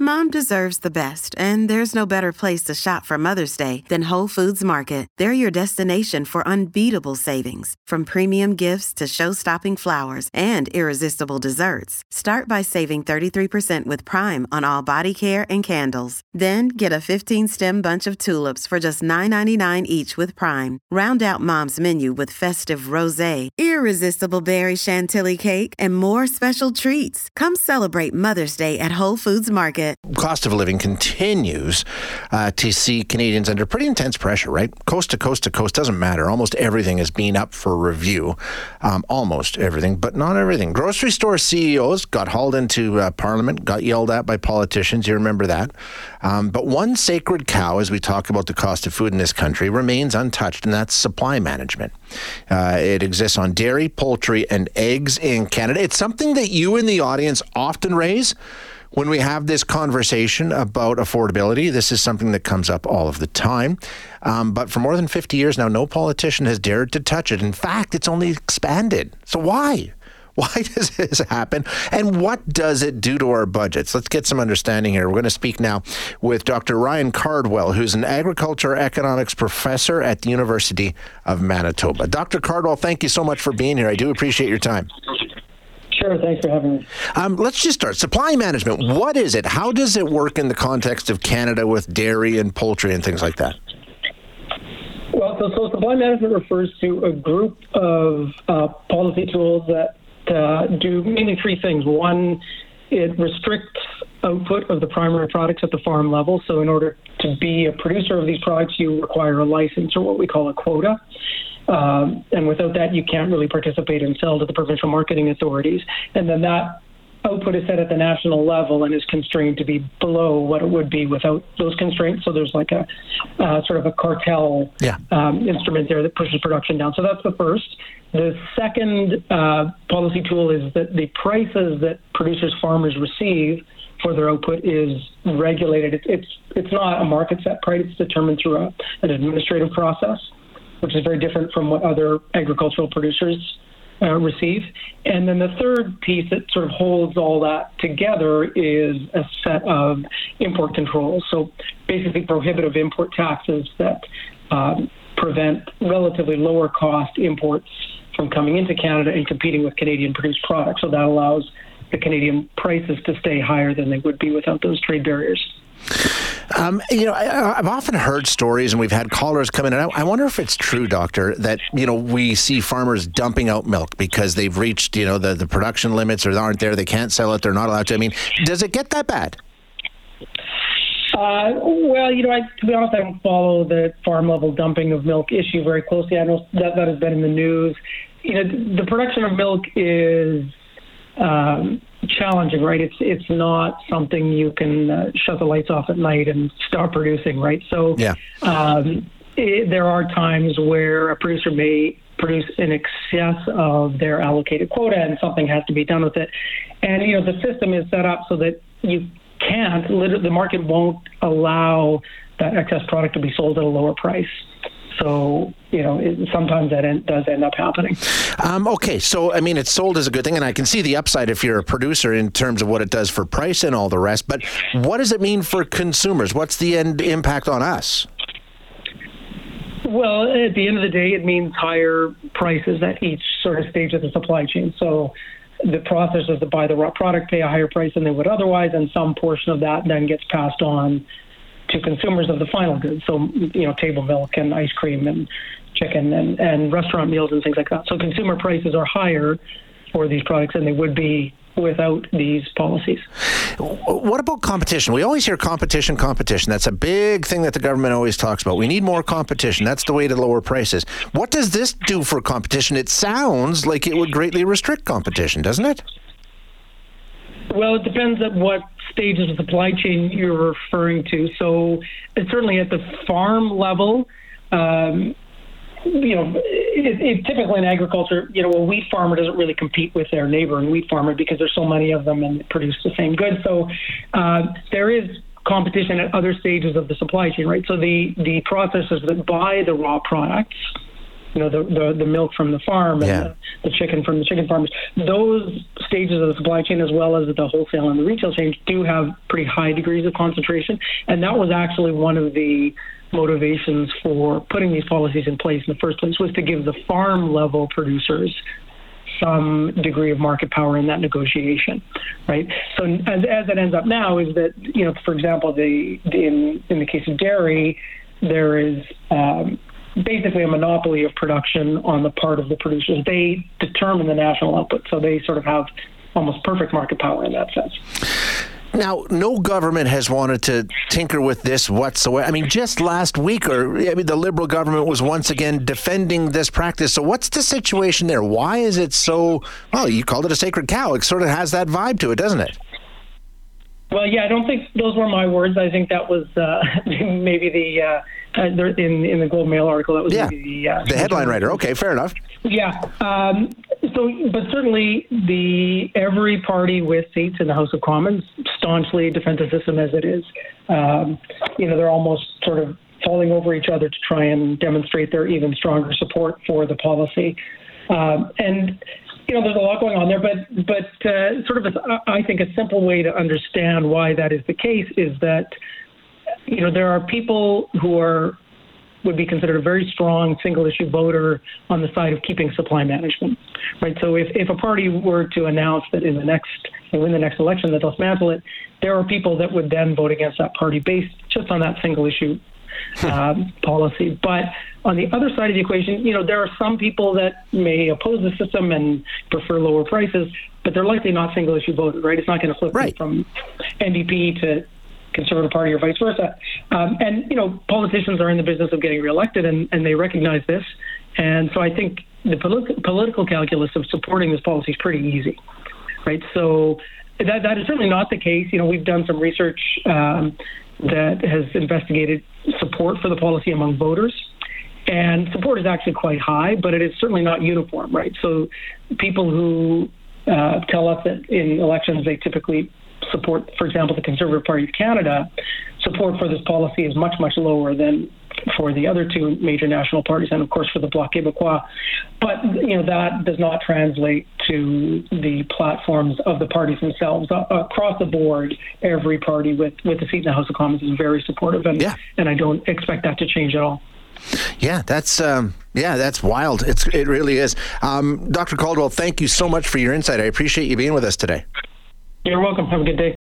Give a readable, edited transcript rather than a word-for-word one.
Mom deserves the best, and there's no better place to shop for Mother's Day than Whole Foods Market. They're your destination for unbeatable savings, from premium gifts to show-stopping flowers and irresistible desserts. Start by saving 33% with Prime on all body care and candles. Then get a 15-stem bunch of tulips for just $9.99 each with Prime. Round out Mom's menu with festive rosé, irresistible berry chantilly cake, and more special treats. Come celebrate Mother's Day at Whole Foods Market. Cost of living continues to see Canadians under pretty intense pressure, right? Coast to coast to coast, doesn't matter. Almost everything is being up for review. Almost everything, but not everything. Grocery store CEOs got hauled into Parliament, got yelled at by politicians. You remember that. But one sacred cow, as we talk about the cost of food in this country, remains untouched, and that's supply management. It exists on dairy, poultry, and eggs in Canada. It's something that you in the audience often raise when we have this conversation about affordability. This is something that comes up all of the time. But for more than 50 years now, no politician has dared to touch it. In fact, it's only expanded. So why? Why does this happen? And what does it do to our budgets? Let's get some understanding here. We're going to speak now with Dr. Ryan Cardwell, who's an agriculture economics professor at the University of Manitoba. Dr. Cardwell, thank you so much for being here. I do appreciate your time. Sure, thanks for having me. Let's just start. Supply management, what is it? How does it work in the context of Canada with dairy and poultry and things like that? Well, so supply management refers to a group of policy tools that do mainly three things. One, it restricts output of the primary products at the farm level. So in order to be a producer of these products, you require a license, or what we call a quota. And without that, you can't really participate and sell to the provincial marketing authorities. And then that output is set at the national level and is constrained to be below what it would be without those constraints. So there's like a sort of a cartel instrument there that pushes production down. So that's the first. The second policy tool is that the prices that producers, farmers receive for their output is regulated. It's not a market set price. It's determined through an administrative process, which is very different from what other agricultural producers receive. And then the third piece that sort of holds all that together is a set of import controls. So basically prohibitive import taxes that prevent relatively lower cost imports from coming into Canada and competing with Canadian produced products. So that allows the Canadian prices to stay higher than they would be without those trade barriers. I've often heard stories, and we've had callers come in, and I wonder if it's true, Doctor, that, we see farmers dumping out milk because they've reached, the production limits, or they aren't there, they can't sell it, they're not allowed to. I mean, does it get that bad? To be honest, I don't follow the farm-level dumping of milk issue very closely. I know that has been in the news. The production of milk is challenging, right? It's not something you can shut the lights off at night and start producing, right? So there are times where a producer may produce in excess of their allocated quota, and something has to be done with it. And the system is set up so that you can't. The market won't allow that excess product to be sold at a lower price. So, sometimes that does end up happening. Okay, so, it's sold as a good thing, and I can see the upside if you're a producer in terms of what it does for price and all the rest, but what does it mean for consumers? What's the end impact on us? Well, at the end of the day, it means higher prices at each sort of stage of the supply chain. So the processors that buy the raw product pay a higher price than they would otherwise, and some portion of that then gets passed on to consumers of the final goods. So, table milk and ice cream and chicken and restaurant meals and things like that. So consumer prices are higher for these products than they would be without these policies. What about competition? We always hear competition. That's a big thing that the government always talks about. We need more competition. That's the way to lower prices. What does this do for competition? It sounds like it would greatly restrict competition, doesn't it? Well, it depends at what stages of the supply chain you're referring to. So it's certainly at the farm level, it's typically in agriculture, a wheat farmer doesn't really compete with their neighboring wheat farmer because there's so many of them and they produce the same goods. So there is competition at other stages of the supply chain, right? So the processors that buy the raw products the milk from the farm and the chicken from the chicken farmers. Those stages of the supply chain, as well as the wholesale and the retail chain, do have pretty high degrees of concentration. And that was actually one of the motivations for putting these policies in place in the first place, was to give the farm level producers some degree of market power in that negotiation, right? So as it ends up now is that, for example, in the case of dairy, there is basically a monopoly of production on the part of the producers. They determine the national output, so they sort of have almost perfect market power in that sense. Now, no government has wanted to tinker with this whatsoever. I mean, just last week, the Liberal government was once again defending this practice. So what's the situation there? Why is it so, well, you called it a sacred cow. It sort of has that vibe to it, doesn't it? Well, yeah, I don't think those were my words. I think that was maybe in the Globe Mail article, that was maybe the headline writer. Okay, fair enough. Yeah. But certainly every party with seats in the House of Commons staunchly defends the system as it is. They're almost sort of falling over each other to try and demonstrate their even stronger support for the policy. There's a lot going on there, but sort of, I think, a simple way to understand why that is the case is that, there are people who would be considered a very strong single-issue voter on the side of keeping supply management, right? So if a party were to announce that in the next election that they'll dismantle it, there are people that would then vote against that party based just on that single-issue policy. But on the other side of the equation, there are some people that may oppose the system and prefer lower prices, but they're likely not single-issue voters, right? It's not going to flip them from NDP to Conservative Party or vice versa. Politicians are in the business of getting reelected, and they recognize this. And so I think the political calculus of supporting this policy is pretty easy, right? So that is certainly not the case. We've done some research that has investigated support for the policy among voters. And support is actually quite high, but it is certainly not uniform, right? So people who tell us that in elections they typically support, for example, the Conservative Party of Canada, support for this policy is much, much lower than for the other two major national parties and, of course, for the Bloc Québécois. But, that does not translate to the platforms of the parties themselves. Across the board, every party with a seat in the House of Commons is very supportive, and I don't expect that to change at all. Yeah, that's wild. It really is. Dr. Caldwell, thank you so much for your insight. I appreciate you being with us today. You're welcome. Have a good day.